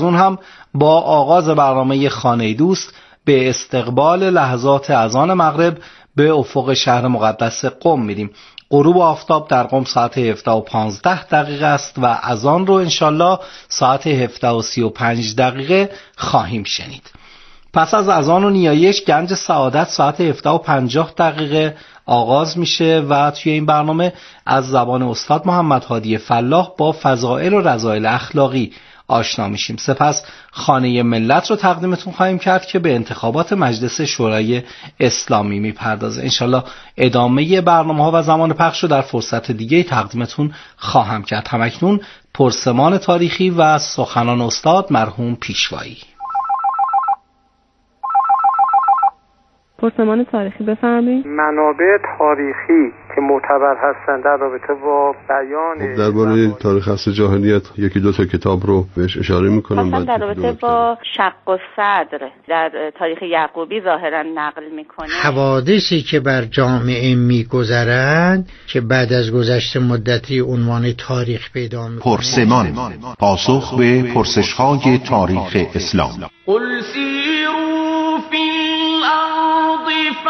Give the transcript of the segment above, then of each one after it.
از اون هم با آغاز برنامه خانه دوست به استقبال لحظات اذان مغرب به افق شهر مقدس قم میریم. غروب آفتاب در قم ساعت 17:15 است و اذان رو انشالله ساعت 17:35 خواهیم شنید. پس از اذان و نیایش گنج سعادت ساعت 17:50 آغاز میشه و توی این برنامه از زبان استاد محمد هادی فلاح با فضائل و رذائل اخلاقی آشنا میشیم. سپس خانه ملت رو تقدیمتون خواهیم کرد که به انتخابات مجلس شورای اسلامی میپردازه. انشالله ادامه برنامه ها و زمان پخش رو در فرصت دیگه تقدیمتون خواهم کرد. همکنون پرسمان تاریخی و سخنان استاد مرحوم پیشوایی. پرسمان تاریخی بفرمایید. منابع تاریخی که معتبر هستند در رابطه با بیان درباره تاریخ عصر جاهلیت یکی دو تا کتاب رو بهش اشاره میکنم. مثلا در رابطه با شق و صدر در تاریخ یعقوبی ظاهرا نقل میکنه. حوادثی که بر جامعه میگذرند که بعد از گذشت مدتی عنوان تاریخ پیدا میکنه. پرسمان، پاسخ به پرسش‌های تاریخ اسلام. قل سیروا فی الارض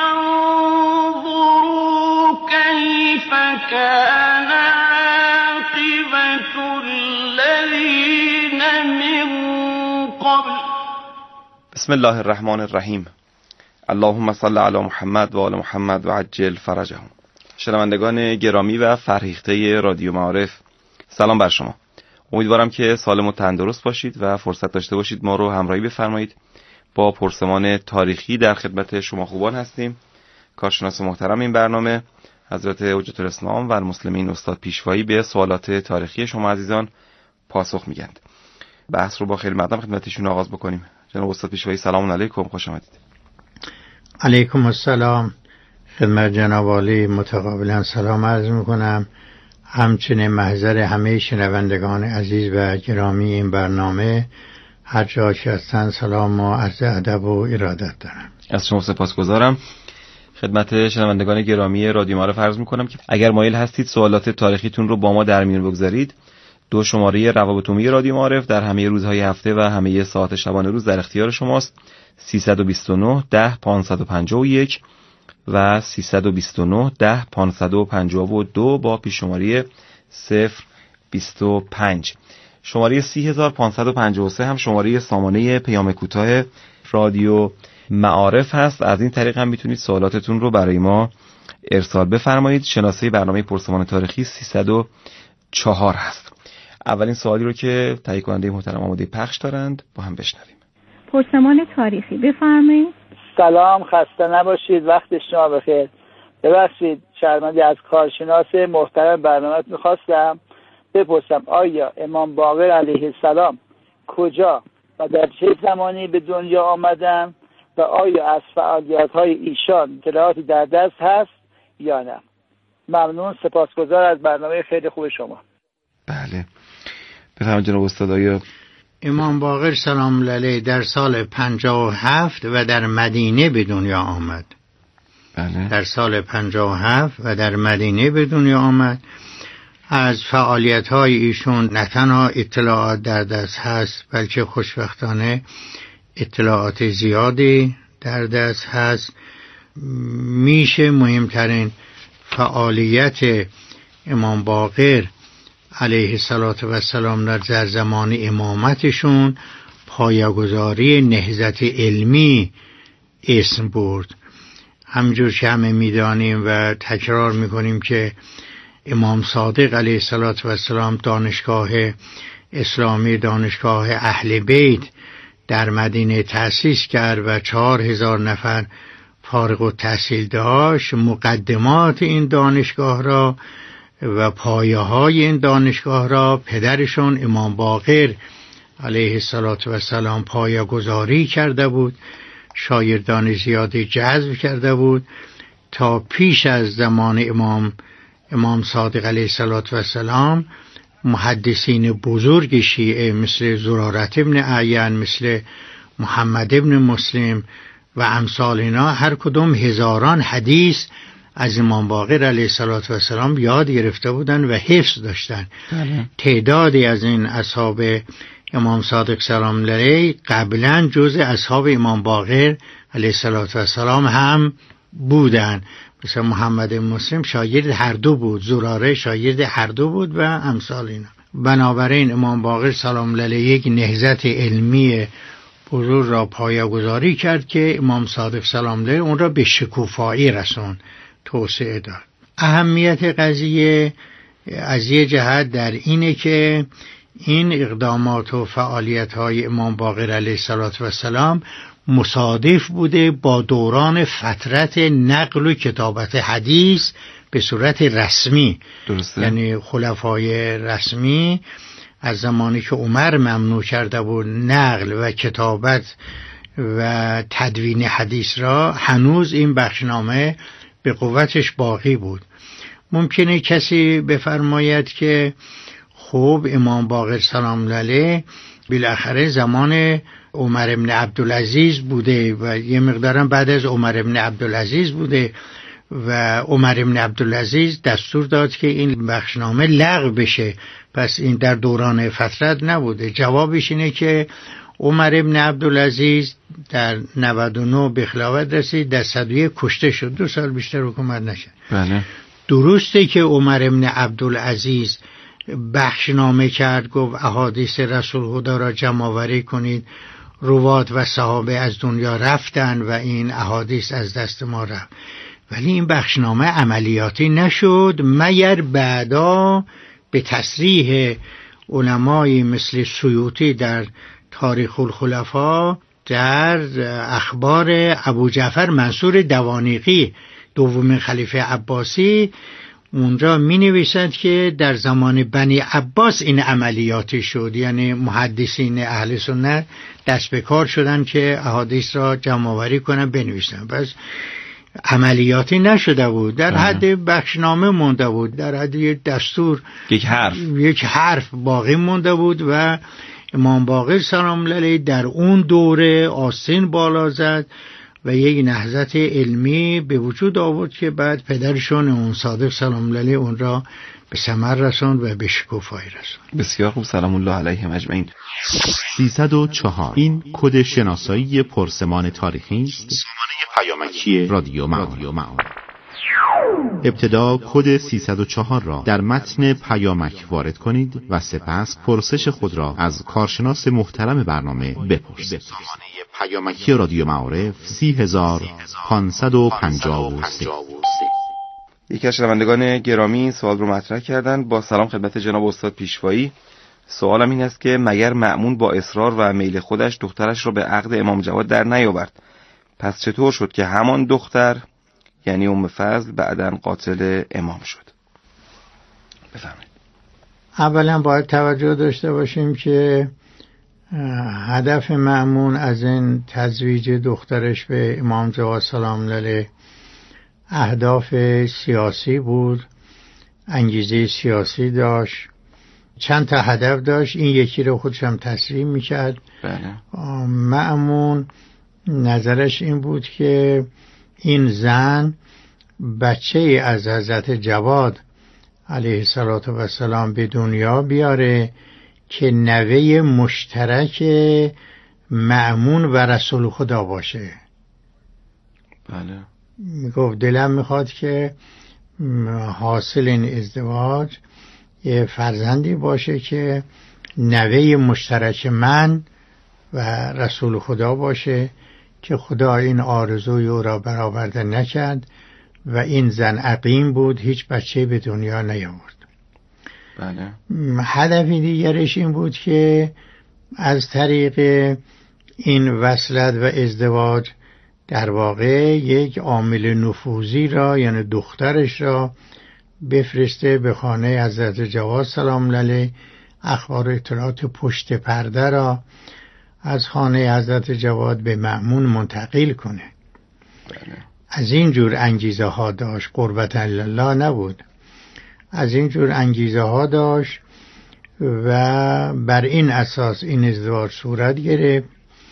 فانظروا کیف کان عاقبة الذین من قبل. بسم الله الرحمن الرحیم. اللهم صل علی محمد و آل محمد و عجل فرجهم. شنوندگان گرامی و فرهیخته رادیو معارف، سلام بر شما. امیدوارم که سالم و تندرست باشید و فرصت داشته باشید ما رو همراهی بفرمایید. با پرسمان تاریخی در خدمت شما خوبان هستیم. کارشناس محترم این برنامه حضرت حجت الاسلام و المسلمین استاد پیشوایی به سوالات تاریخی شما عزیزان پاسخ میگند. بحث رو با خیلی مقدم خدمتشون آغاز بکنیم. جناب استاد پیشوایی سلام علیکم، خوش آمدید. علیکم السلام. خدمت جناب عالی متقابلا سلام عرض میکنم. همچنین محضر همه شنوندگان عزیز و گرامی این برنامه هر جا که هستن سلام و عرض ادب و ارادت دارم. از شما سپاسگزارم. خدمت شنوندگان گرامی رادیو معارف عرض میکنم که اگر مایل هستید سوالات تاریخیتون رو با ما در میون بگذارید، 2 شماره روابط عمومی رادیو معارف در همه روزهای هفته و همه ساعات شبانه روز در اختیار شماست. 329 10 551 و 329 10 552 با پیش شماره 025. شماره 3553 هم شماره سامانه پیام کوتاه رادیو معارف هست. از این طریق هم میتونید سوالاتتون رو برای ما ارسال بفرمایید. شناسه برنامه پرسمان تاریخی 304 هست. اولین سوالی رو که تهیه کننده محترم آماده پخش دارند با هم بشنویم. پرسمان تاریخی بفرمایید. سلام، خسته نباشید، وقت شما بخیر. ببخشید شرمندی از کارشناس محترم برنامه میخواستم بپرسم آیا امام باقر علیه السلام کجا و در چه زمانی به دنیا آمدن و آیا از فعالیت‌های ایشان اطلاعاتی در دست هست یا نه؟ ممنون، سپاسگزار از برنامه خیلی خوب شما. بله بفرمایید جناب استاد. آیا امام باقر سلام علیه در سال 57 و در مدینه به دنیا آمد. بله. در سال 57 و در مدینه به دنیا آمد. از فعالیت‌های ایشون نه تنها اطلاعات در دست هست بلکه خوشبختانه اطلاعات زیادی در دست هست. میشه مهمترین فعالیت امام باقر علیه السلام در زمان امامتشون پایه‌گذاری نهضت علمی اسم برد. همجور که همه میدانیم و تکرار میکنیم که امام صادق علیه السلام دانشگاه اسلامی، دانشگاه اهل بیت در مدینه تأسیس کرد و 4000 نفر فارغ التحصیل داشت. مقدمات این دانشگاه را و پایه های این دانشگاه را پدرشون امام باقر علیه السلام پایه گذاری کرده بود. شاگردان زیادی جذب کرده بود تا پیش از زمان امام صادق علیه السلام محدثین بزرگ شیعه مثل زرارت ابن اعین، مثل محمد ابن مسلم و امثال اینا هر کدوم هزاران حدیث از امام باقر علیه السلام یاد گرفته بودن و حفظ داشتن. تعدادی از این اصحاب امام صادق سلام علیه قبلا جز اصحاب امام باقر علیه السلام هم بودن. مثلا محمد مسلم شاگرد هر دو بود، زراره شاگرد هر دو بود و امثال اینا. بنابراین امام باقر سلام علیه یک نهضت علمی بزرگ را پایه‌گذاری کرد که امام صادق سلام علیه اون را به شکوفایی رسوند، توسعه داد. اهمیت قضیه از یه جهت در اینه که این اقدامات و فعالیت‌های امام باقر علیه السلام مصادف بوده با دوران فترت نقل و کتابت حدیث به صورت رسمی. درسته. یعنی خلفای رسمی از زمانی که عمر ممنوع کرده بود نقل و کتابت و تدوین حدیث را، هنوز این بخشنامه به قوتش باقی بود. ممکنه کسی بفرماید که خب امام باقر سلام علیه بالاخره زمان عمر ابن عبدالعزیز بوده و یه مقدارم بعد از عمر ابن عبدالعزیز بوده و عمر ابن عبدالعزیز دستور داد که این بخشنامه لغو بشه، پس این در دوران فترت نبوده. جوابش اینه که عمر ابن عبدالعزیز در 99 به خلافت رسید، در 101 کشته شد، 2 سال بیشتر حکومت نشد. بله. درسته که عمر ابن عبدالعزیز بخشنامه کرد، گفت احادیث رسول خدا را جمع آوری کنید، روات و صحابه از دنیا رفتن و این احادیث از دست ما رفت، ولی این بخشنامه عملیاتی نشد مگر بعدا به تصریح علمای مثل سیوطی در تاریخ الخلفا، در اخبار ابو جعفر منصور دوانیقی دومین خلیفه عباسی، اونجا می نویسند که در زمان بنی عباس این عملیاتی شد. یعنی محدثین اهل سنت دست به کار شدن که احادیث را جمع آوری کنن بنویسن، پس عملیاتی نشده بود، در حد بخشنامه مونده بود، در حد یک دستور، یک حرف باقی مونده بود و امام باقر سلام علیه در اون دوره آستین بالا زد و یک نهضت علمی به وجود آورد که بعد پدرشون امام صادق سلام علیه اون را به ثمر رساند و به شکوفایی رساند. بسیار خوب، سلام الله علیهم اجمعین. 304 این کد شناسایی پرسمان تاریخی است. سامانه پیامکی رادیو معارف. ابتدا کد 304 را در متن پیامک وارد کنید و سپس پرسش خود را از کارشناس محترم برنامه بپرسید. سامانه پیامکی رادیو معارف 30553. یکی از شنوندگان گرامی این سوال رو مطرح کردن. با سلام خدمت جناب استاد پیشوایی، سوالم این است که مگر مأمون با اصرار و میل خودش دخترش را به عقد امام جواد در نیاورد، پس چطور شد که همان دختر یعنی ام فضل بعداً قاتل امام شد؟ بفرمایید. اولا باید توجه داشته باشیم که هدف مأمون از این تزویج دخترش به امام جواد سلام علیه اهداف سیاسی بود، انگیزه سیاسی داشت، چند تا هدف داشت، این یکی رو خودش هم تصریح میکرد. مأمون نظرش این بود که این زن بچه از حضرت جواد علیه السلام به دنیا بیاره که نوه مشترک مأمون و رسول خدا باشه. بله. میگفت دلم میخواد که حاصل این ازدواج یه فرزندی باشه که نوه مشترک من و رسول خدا باشه که خدا این آرزوی او را برآورده نکرد و این زن عقیم بود، هیچ بچه به دنیا نیاورد. بله. هدف دیگرش این بود که از طریق این وصلت و ازدواج در واقع یک عامل نفوذی را، یعنی دخترش را بفرسته به خانه حضرت جواد سلام علیه، اخبار اطلاعات پشت پرده را از خانه حضرت جواد به مأمون منتقل کنه. بله. از این جور انگیزه ها داشت، قربت الله نبود، از این جور انگیزه ها داشت و بر این اساس این ازدواج صورت گرفت.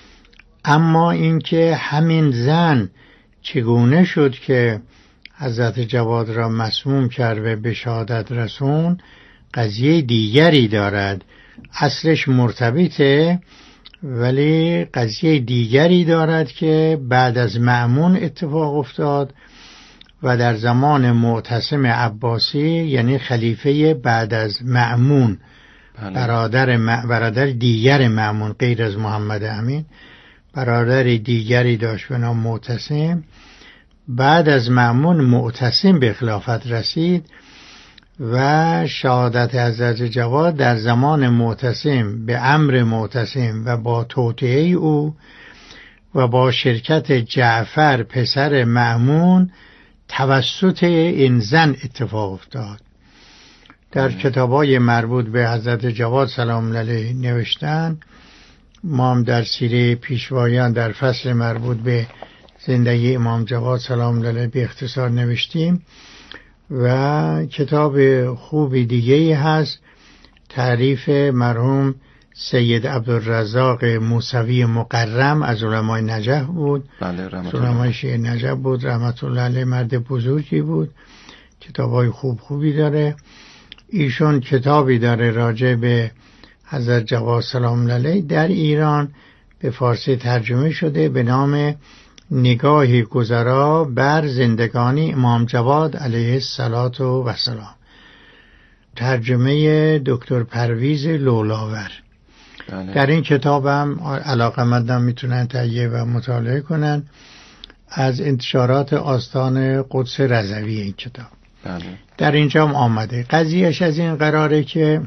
اما اینکه همین زن چگونه شد که حضرت جواد را مسموم کرد و به شهادت رسون قضیه دیگری دارد. اصلش مرتبطه، ولی قضیه دیگری دارد که بعد از مأمون اتفاق افتاد و در زمان معتصم عباسی، یعنی خلیفه بعد از مأمون، برادر دیگر مأمون غیر از محمد امین، برادر دیگری داشت به نام معتصم. بعد از مأمون معتصم به خلافت رسید و شهادت حضرت جواد در زمان معتصم به امر معتصم و با توطئه او و با شرکت جعفر پسر مأمون توسط این زن اتفاق افتاد. در کتابای مربوط به حضرت جواد سلام علیه نوشتن. ما هم در سیره پیشوایان در فصل مربوط به زندگی امام جواد سلام علیه به اختصار نوشتیم و کتاب خوبی دیگه هست، تعریف مرحوم سید عبدالرزاق موسوی مقرم از علمای نجف بود. بله، علمای شیعه نجف بود، رحمت الله علیه، مرد بزرگی بود. کتابای خوبی داره. ایشون کتابی داره راجع به حضرت جواد سلام علیه، در ایران به فارسی ترجمه شده به نام نگاهی گذرا بر زندگانی امام جواد علیه السلام، ترجمه دکتر پرویز لولاور. بله. در این کتاب هم علاقه‌مندان میتونن تهیه و مطالعه کنن از انتشارات آستان قدس رضوی این کتاب. بله. در اینجا هم آمده. قضیهش از این قراره که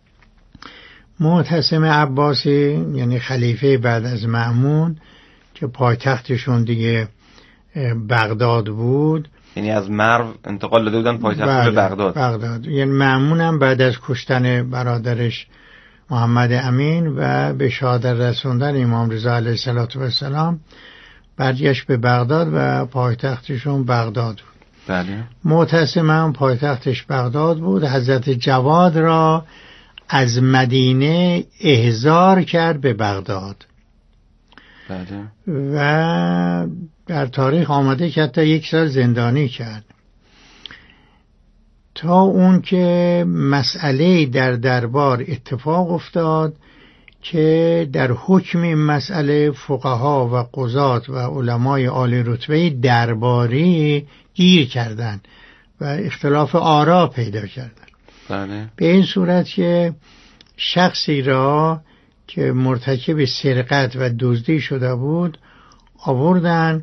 معتصم عباسی، یعنی خلیفه بعد از مأمون که پایتختشون دیگه بغداد بود، یعنی از مرو انتقال داده بودن پایتخت به بغداد. یعنی مأمون هم بعد از کشتن برادرش محمد امین و به شهادت رسوندن امام رضا علیه السلام برگشت به بغداد و پایتختشون بغداد بود. بله. معتصم هم پایتختش بغداد بود. حضرت جواد را از مدینه احضار کرد به بغداد. بله. و در تاریخ آمده که حتی 1 سال زندانی کرد، تا اون که مسئله در دربار اتفاق افتاد که در حکم این مسئله فقها و قضات و علمای عالی رتبه درباری گیر کردند و اختلاف آرا پیدا کردند. بله. به این صورت که شخصی را که مرتکب سرقت و دزدی شده بود آوردن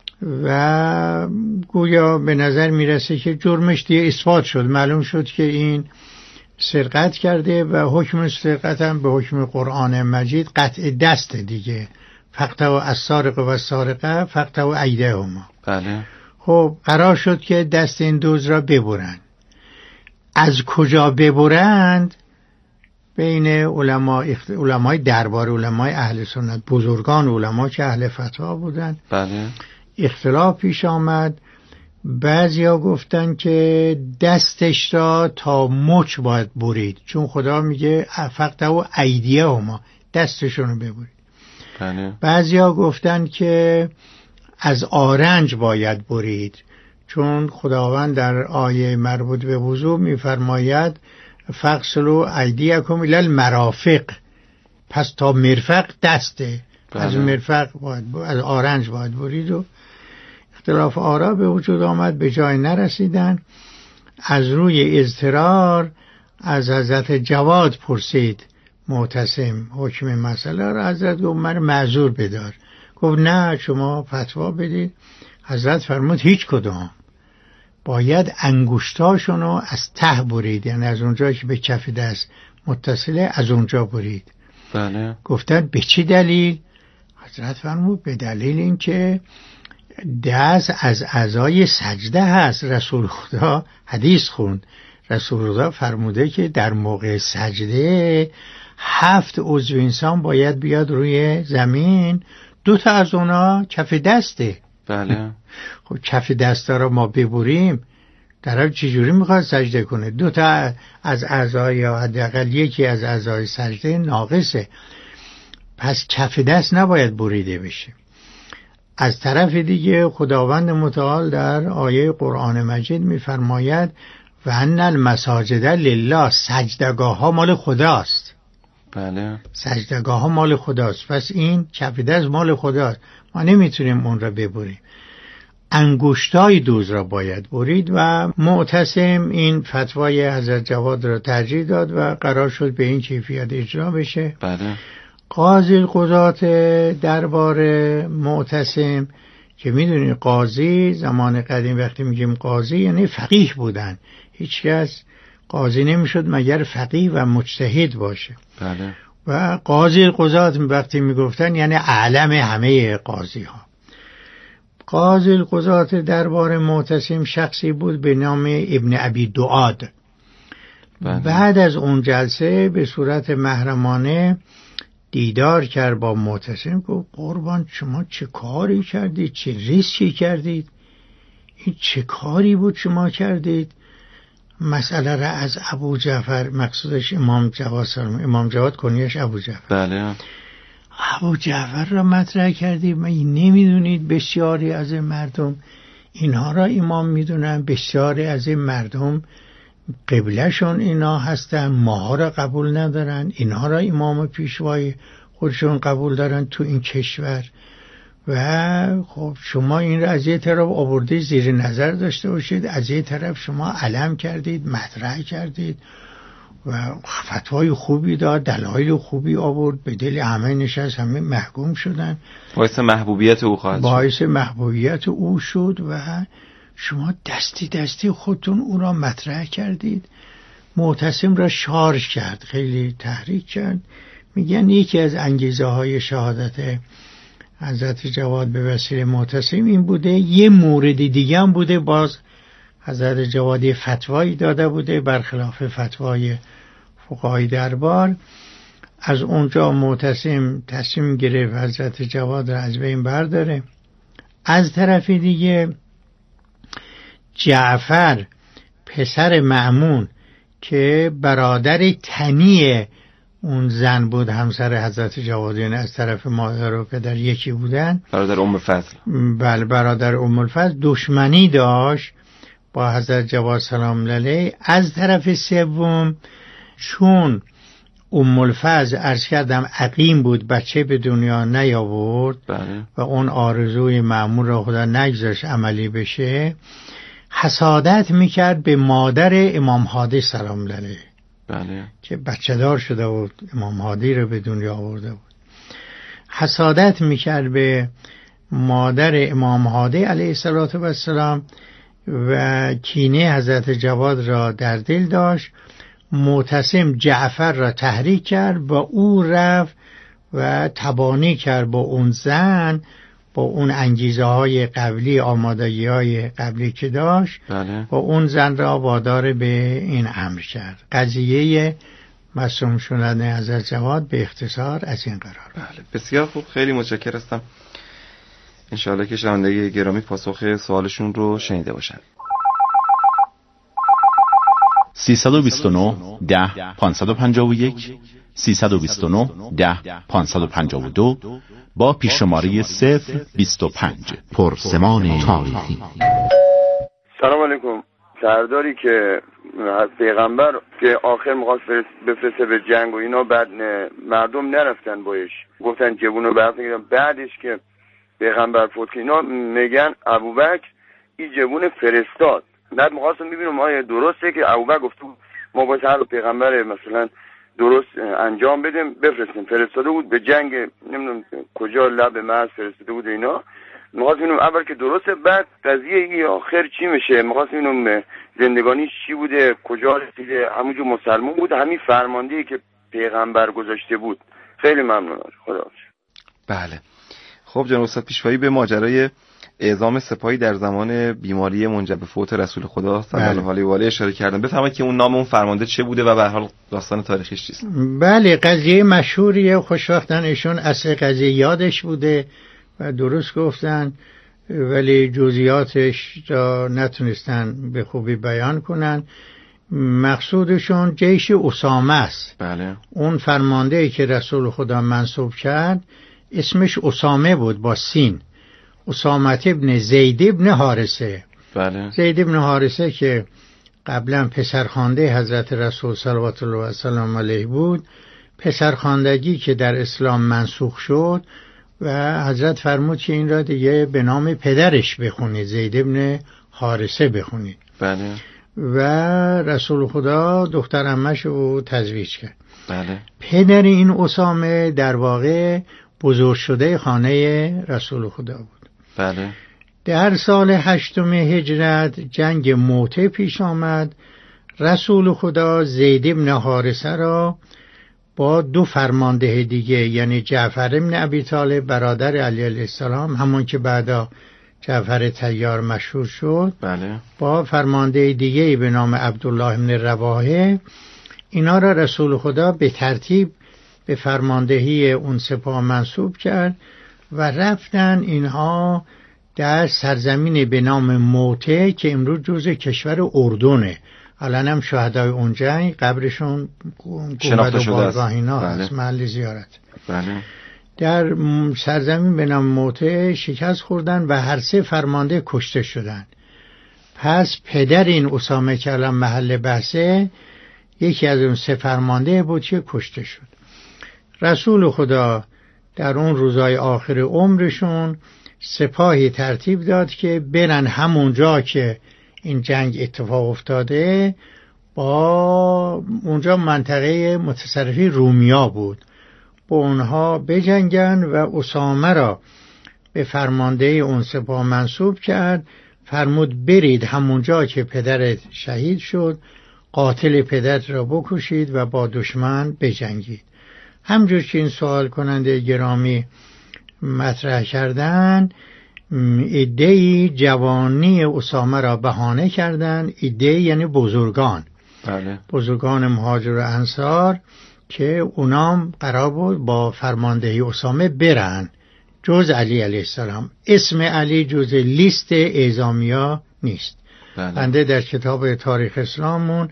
و گویا به نظر میرسه که جرمش دیگه اثبات شد، معلوم شد که این سرقت کرده و حکم سرقت هم به حکم قرآن مجید قطع دست دیگه، فقطع السارق و السارقه فقطع ایدیهما. بله. خب قرار شد که دست این دزد را ببرن. از کجا ببرند؟ بین علمای دربار، علمای اهل سنت، بزرگان علما که اهل فتوا بودن، بله، اختلاف پیش آمد. بعضیا گفتن که دستش را تا مچ باید برید، چون خدا میگه فقط و ایدیه هما، دستشونو ببرید. بله. بعضیا گفتن که از آرنج باید برید، چون خداوند در آیه مربوط به وضو میفرماید فغسلوا ایدیکم الی المرافق، پس تا مرفق دسته. بله. از مرفق باید از آرنج باید برید و اختلاف آرا به وجود آمد، به جای نرسیدن. از روی اضطرار از حضرت جواد پرسید معتصم حکم مسئله را. حضرت گفت من معذور بدار. گفت نه شما فتوا بدید. حضرت فرمود هیچ کدام، باید انگشتاشونو از ته برید، یعنی از اونجا که به کف دست متصله از اونجا برید. بله. گفتن به چی دلیل؟ حضرت فرمود به دلیل این که دست از اعضای سجده هست. رسول خدا حدیث خوند، رسول خدا فرموده که در موقع سجده 7 عضو انسان باید بیاد روی زمین، 2 تا از اونا کف دسته. بله. خب کف دستا رو ما ببریم، طرف چجوری میخواد سجده کنه؟ 2 تا از اعضای یا حداقل یکی از اعضای سجده ناقصه، پس کف دست نباید بریده بشه. از طرف دیگه خداوند متعال در آیه قرآن مجید میفرماید و ان المساجد لله، سجدگاه ها مال خداست. بله. سجدگاه ها مال خداست، پس این کف دست مال خداست، ما نمیتونیم اون را ببریم. انگشتای دوز را باید برید و معتصم این فتوای حضرت جواد را ترجیح داد و قرار شد به این کیفیت اجرا بشه. بله. قاضی القضات دربار معتصم که میدونید قاضی زمان قدیم وقتی میگیم قاضی یعنی فقیه بودن، هیچ کس قاضی نمیشد مگر فقیه و مجتهد باشه. بله. و قاضی القضات وقتی میگفتن یعنی اعلم همه قاضی ها. قاضی القضات دربار معتصم شخصی بود به نام ابن ابی دعاد. بله. بعد از اون جلسه به صورت محرمانه دیدار کرد با معتصم، گفت قربان شما چه کاری کردید، چه ریسکی کردید، این چه کاری بود شما کردید؟ مسئله را از ابو جعفر، مقصودش امام جواد سلام، امام جواد کنیش ابو جعفر، بله. ابو جعفر را مطرح کردید. من نمیدونید بسیاری از مردم اینها را امام میدونن، بسیاری از این مردم قبلهشون اینا هستن، ماها را قبول ندارن، اینها را امام و پیشوای خودشون قبول دارن تو این کشور. و خب شما این را از یه طرف آورده زیر نظر داشته باشید، از یه طرف شما علم کردید، مطرح کردید و فتوای خوبی داد، دلایل خوبی آورد، به دل همه نشست، همه محکوم شدن، باعث محبوبیت او خواهد شد. باعث محبوبیت او شد و شما دستی خودتون او را مطرح کردید. معتصم را شارژ کرد، خیلی تحریک کرد. میگن یکی از انگیزه های شهادت حضرت جواد به وسیله معتصم این بوده. یه مورد دیگه هم بوده، باز حضرت جواد فتوایی داده بوده برخلاف فتوای فقهای دربار. از اونجا معتصم تصمیم گرفت حضرت جواد را از بین برداره. از طرف دیگه جعفر پسر مأمون که برادر تنی اون زن بود، همسر حضرت جوادیان، از طرف مادر و پدر یکی بودن، برادر ام فضل. بله، برادر ام الفضل، دشمنی داشت با حضرت جواد سلام علیه. از طرف سوم چون ام الفضل عرض کردم عقیم بود، بچه به دنیا نیاورد، بله. و اون آرزوی مأمون را خدا نگذاشت عملی بشه، حسادت میکرد به مادر امام هادی سلام علیه، بله. که بچه دار شده بود، امام هادی رو به دنیا آورده بود. حسادت میکرد به مادر امام هادی علیه السلام و کینه حضرت جواد را در دل داشت. معتصم جعفر را تحریک کرد و او رفت و تبانی کرد با اون زن، با اون انگیزه های قبلی، آمادگی های قبلی که داشت، بله. و اون زن را وادار به این امر کرد. قضیه معصوم شدن حضرت جواد به اختصار از این قرار. بله، بسیار خوب، خیلی متشکر هستم. انشاءالله که شنوندگان گرامی پاسخ سوالشون رو شنیده باشن. 329 10 551 329 10 552 با پیششماره 025 پرسمان تاریخی. سلام علیکم. سرداری که پیغمبر که آخر می‌خواست بفرسته به جنگ و اینا، بعد مردم نرفتن بایش، گفتن جوونو برمیگردن. بعدش که پیغمبر فوت کرد اینا میگن ابوبکر این جوون فرستاد. بعد می‌خواستم ببینم آیا درسته که ابوبکر گفت ما باید هر پیغمبر مثلا درست انجام بدیم بفرستیم، فرستاده بود به جنگ، نمیدونم کجا لب مرز فرستاده بود اینا. می‌خواستم ببینم اول که درسته، بعد قضیه این آخر چی میشه. می‌خواستم ببینم زندگانیش چی بوده، کجا رسیده، همونجور مسلمان بود، همین فرماندهی که پیغمبر گذاشته بود. خیلی ممنونم. خداحافظ. بله. خب جناب استاد پیشوایی به ماجرای اعزام سپاهی در زمان بیماری منجر به فوت رسول خدا صلی الله علیه و آله اشاره کردن. بفرمایید که اون نام اون فرمانده چه بوده و به هر حال داستان تاریخیش چیست؟ بله، قضیه مشهوریه. خوشبختانه ایشون اصل قضیه یادش بوده و درست گفتن، ولی جزئیاتش را نتونستن به خوبی بیان کنن. مقصودشون جیش اسامه است. بله. اون فرماندهی که رسول خدا منصوب کرد اسمش اسامه بود با سین، اسامه ابن زید ابن حارثه. بله. زید ابن حارثه که قبلا پسرخوانده حضرت رسول صلوات الله و سلام علیه بود، پسرخواندگی که در اسلام منسوخ شد و حضرت فرمود که این را دیگه به نام پدرش بخونید، زید ابن حارثه بخونید. بله. و رسول خدا دختر عمش رو تزویج کرد. بله. پدر این اسامه در واقع بزرگ شده خانه رسول خدا بود. بله. در سال 8 هجرت جنگ موته پیش آمد. رسول خدا زید ابن حارثه را با 2 فرمانده دیگه، یعنی جعفر ابن ابی طالب برادر علی علیه السلام، همون که بعدا جعفر طیار مشهور شد، بله. با فرمانده دیگه به نام عبدالله ابن رواحه، اینا را رسول خدا به ترتیب به فرماندهی اون سپاه منصوب کرد و رفتن اینها در سرزمین به نام موته که امروز جزء کشور اردنه. الان هم شهدای اون جنگ قبرشون گنبد و بارگاه اینا هست، محل زیارت. بله. در سرزمین به نام موته شکست خوردن و هر 3 فرمانده کشته شدن. پس پدر این اسامه که الان محل بحثه یکی از اون 3 فرمانده بود که کشته شد. رسول خدا در اون روزهای آخر عمرشون سپاهی ترتیب داد که برن همونجا که این جنگ اتفاق افتاده، با اونجا منطقه متصرفی رومیا بود، با اونها بجنگن و اسامه را به فرمانده اون سپاه منصوب کرد. فرمود برید همونجا که پدرت شهید شد، قاتل پدرت را بکشید و با دشمن بجنگید. همجور که این سوال کننده گرامی مطرح کردن، عده‌ای جوانی اسامه را بهانه کردند. عده‌ای یعنی بزرگان. بله. بزرگان مهاجر و انصار که اونام قرار بود با فرماندهی اسامه برن، جز علی علیه السلام. اسم علی جز لیست اعزامیا نیست. بله. بنده در کتاب تاریخ اسلاممون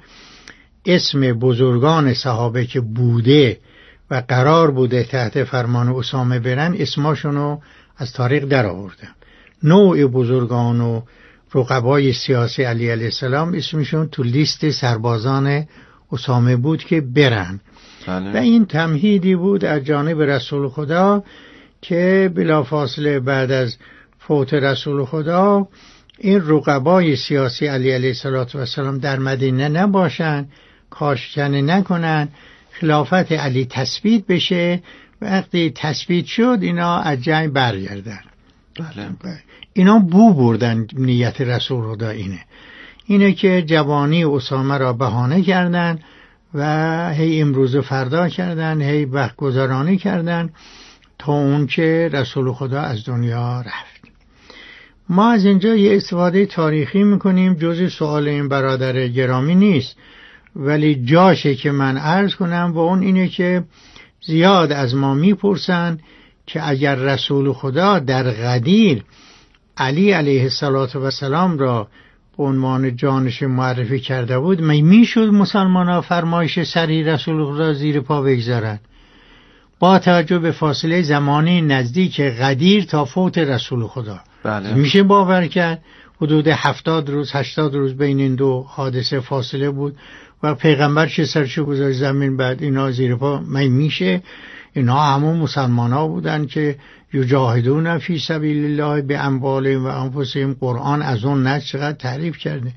اسم بزرگان صحابه که بوده و قرار بوده تحت فرمان اسامه برن، اسماشونو از تاریخ در آوردم. نوع بزرگان و رقبای سیاسی علی علیه السلام اسمشون تو لیست سربازان اسامه بود که برن. بله. و این تمهیدی بود از جانب رسول خدا که بلافاصله بعد از فوت رسول خدا این رقبای سیاسی علی علیه السلام در مدینه نباشن، کارشکنی نکنن، خلافت علی تثبیت بشه. وقتی تثبیت شد اینا از جنگ برگردن. بله. اینا بو بردن. نیت رسول خدا اینه که جوانی اسامه را بهانه کردن و هی امروز و فردا کردن، هی وقت گذرانی کردن تا اون که رسول خدا از دنیا رفت. ما از اینجا یه استفاده تاریخی میکنیم، جز سوال این برادر گرامی نیست، ولی جاشه که من عرض کنم و اون اینه که زیاد از ما میپرسن که اگر رسول خدا در غدیر علی علیه السلام را به عنوان جانش معرفی کرده بود، میشد مسلمان ها فرمایش سری رسول خدا زیر پا بگذارن با توجه به فاصله زمانی نزدیک غدیر تا فوت رسول خدا؟ بله. میشه باور کرد؟ حدود 70 روز 80 روز بین این 2 حادثه فاصله بود و پیغمبر چه سرشو گذاشت زمین، بعد اینا زیر پا میشه؟ اینا همون مسلمان ها بودن که یجاهدون فی سبیل الله به اموالهم و انفسهم. قرآن از اون نه چقدر تعریف کرده.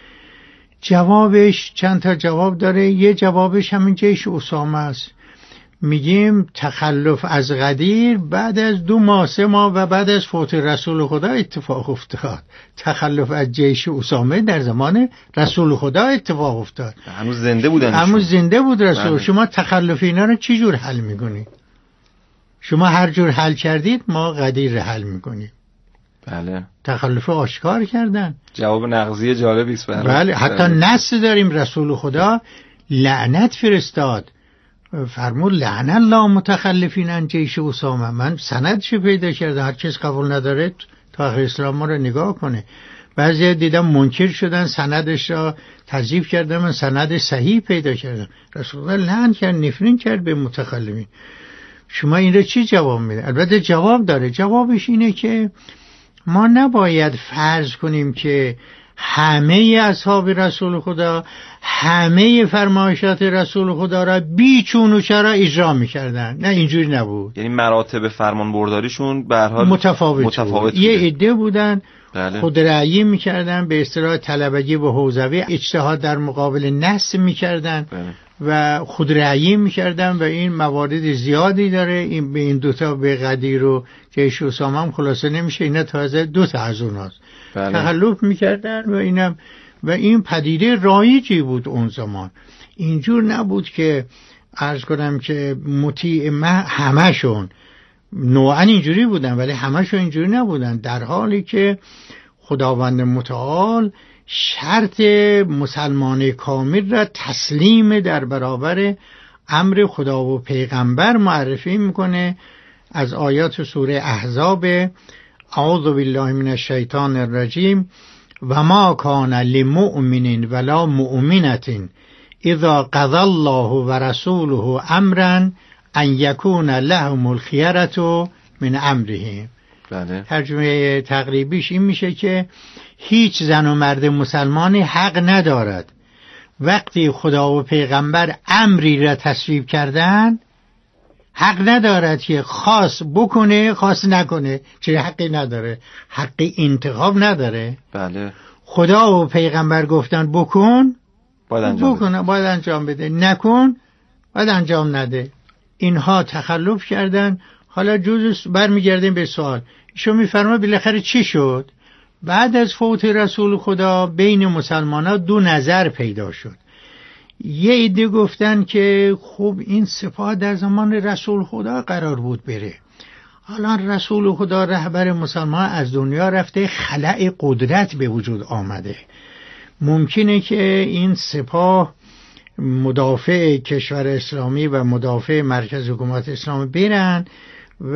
جوابش چند تا جواب داره. یه جوابش همین جیش اسامه است. میگیم تخلف از غدیر بعد از 2 ماه 3 ماه و بعد از فوت رسول خدا اتفاق افتاد. تخلف از جیش اسامه در زمان رسول خدا اتفاق افتاد. هنوز زنده بودن. هنوز زنده بود رسول. بله. شما تخلف اینا رو چی جور حل میکنید؟ شما هر جور حل کردید ما غدیر حل میکنیم. بله. تخلف آشکار کردن. جواب نقضی جالبی است. بله. حتی نص داریم رسول خدا لعنت فرستاد، فرمود لعن الله متخلفین عن جیش اسامه. من سندش پیدا کردم، هر کس قبول نداره تاریخ اسلام ما رو نگاه کنه. بعضی دیدم منکر شدن، سندش را تضعیف کردم، من سند صحیح پیدا کردم. رسول الله لعن کرد، نفرین کرد به متخلفین. شما این رو چی جواب میده؟ البته جواب داره. جوابش اینه که ما نباید فرض کنیم که همه اصحاب رسول خدا همه فرمایشات رسول خدا را بی چون و چرا اجرا میکردن. نه اینجوری نبود. یعنی مراتب فرمان برداریشون به هر حال متفاوت یه عده بودن بله. خودرأیی میکردن، به اصطلاح طلبگی به حوزوی، اجتهاد در مقابل نص میکردن و خودرأیی میکردن و این موارد زیادی داره. این به این دوتا به غدیر و جیش اسامه هم خلاصه نمیشه، اینا تازه دوتا از اوناست. تخلف میکردن و این پدیده رایجی بود اون زمان. اینجور نبود که عرض کنم که مطیع همشون نوعا اینجوری بودن، ولی همشون اینجوری نبودن، در حالی که خداوند متعال شرط مسلمان کامل را تسلیم در برابر امر خدا و پیغمبر معرفی میکنه. از آیات سوره احزاب اعوذ بالله من الشیطان الرجیم و ما کان لمؤمن ولا مؤمنة اذا قضى الله و رسوله امرا ان یکون لهم الخیرة من امرهم. بله. ترجمه تقریبیش این میشه که هیچ زن و مرد مسلمانی حق ندارد وقتی خدا و پیغمبر امری را تصویب کردن حق ندارد که خاص بکنه خاص نکنه. چه حقی نداره؟ حق انتخاب نداره. بله. خدا و پیغمبر گفتن بکن باید انجام بده، نکن باید انجام نده. اینها تخلف کردن. حالا جزء برمیگردیم به سوال، ایشون میفرما بالاخره چی شد؟ بعد از فوت رسول خدا بین مسلمان‌ها دو نظر پیدا شد. یه عده گفتن که خب این سپاه در زمان رسول خدا قرار بود بره، حالا رسول خدا رهبر مسلمان از دنیا رفته، خلأ قدرت به وجود آمده، ممکنه که این سپاه مدافع کشور اسلامی و مدافع مرکز حکومت اسلامی برن و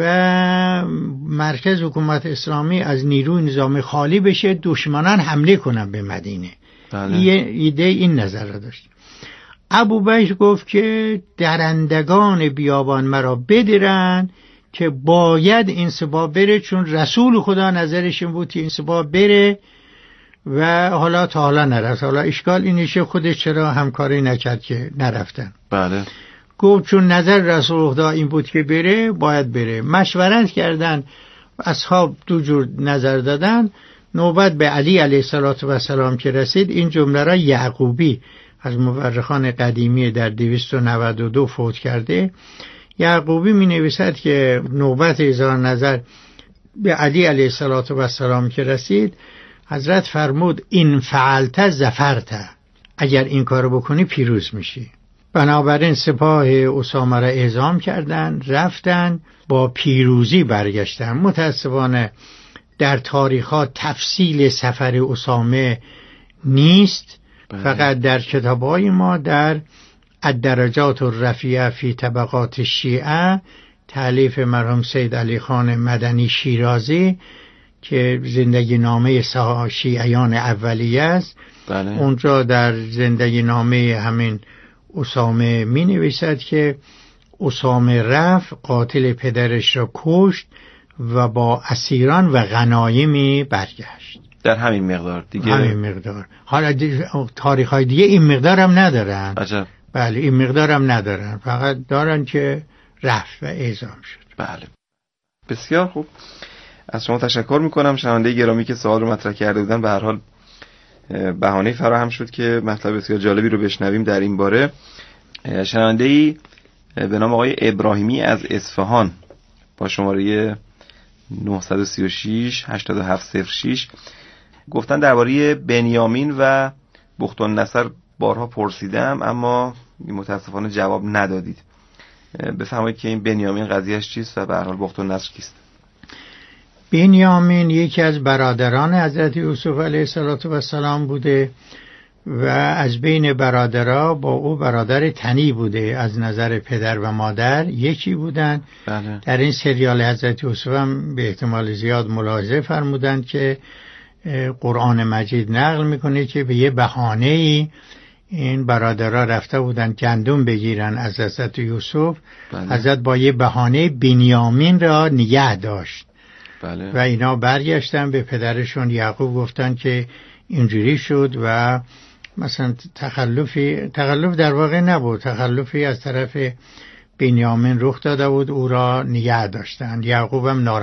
مرکز حکومت اسلامی از نیروی نظامی خالی بشه، دشمنان حمله کنن به مدینه. بله. یه ایده این نظر را داشت. ابوبکر گفت که درندگان بیابان مرا بدرن که باید این سپاه بره، چون رسول خدا نظرش این بود که این سپاه بره و حالا تا حالا نرفت. حالا اشکال اینشه خودش چرا همکاری نکرد که نرفتن. بله. گفت چون نظر رسول خدا این بود که بره باید بره. مشورت کردن، اصحاب دو جور نظر دادن. نوبت به علی علیه السلام که رسید، این جمله را یعقوبی از مورخان قدیمی در 292 فوت کرده. یعقوبی می نویسد که نوبت اظهار نظر به علی علیه السلام که رسید، حضرت فرمود این فعلت ظفرت، اگر این کارو بکنی پیروز میشی. بنابراین سپاه اسامه را اعزام کردن، رفتن، با پیروزی برگشتن. متاسفانه در تاریخ‌ها تفصیل سفر اسامه نیست. فقط در کتاب‌های ما در الدرجات الرفیعه فی طبقات الشیعه تألیف مرحوم سید علی خان مدنی شیرازی که زندگی نامه شیعیان اولیه است، بله. اونجا در زندگی نامه همین اسامه می نویسد که اسامه رفت، قاتل پدرش را کشت و با اسیران و غنایمی برگشت. در همین مقدار دیگه. همین مقدار. حالا تاریخ های دیگه این مقدار هم ندارن. عجب. بله این مقدار هم ندارن، فقط دارن که رفت و اعزام شد. بله. بسیار خوب، از شما تشکر میکنم. شنونده گرامی که سوال رو مطرح کرده بودن، به هر حال بهانه فراهم شد که مطلب بسیار جالبی رو بشنویم در این باره. شنونده‌ای به نام آقای ابراهیمی از اصفهان با شماره 936 8706 گفتن درباره بنیامین و بختالنصر بارها پرسیدم اما متاسفانه جواب ندادید. بفرمایید که این بنیامین قضیهش چیست و به هر حال بختالنصر کیست؟ بنیامین یکی از برادران حضرت یوسف علیه السلام بوده و از بین برادرها با او برادر تنی بوده، از نظر پدر و مادر یکی بودن. بله. در این سریال حضرت یوسف هم به احتمال زیاد ملاحظه فرمودند که قرآن مجید نقل میکنه که به یه بهانه‌ای این برادرها رفته بودن گندم بگیرن از حضرت یوسف. بله. حضرت با یه بهانه بنیامین را نگه داشت. بله. و اینا برگشتن به پدرشون یعقوب گفتن که اینجوری شد و مثلا تخلف در واقع نبود، تخلفی از طرف بنیامین رخ داده بود، او را نگه داشتند. یعقوب هم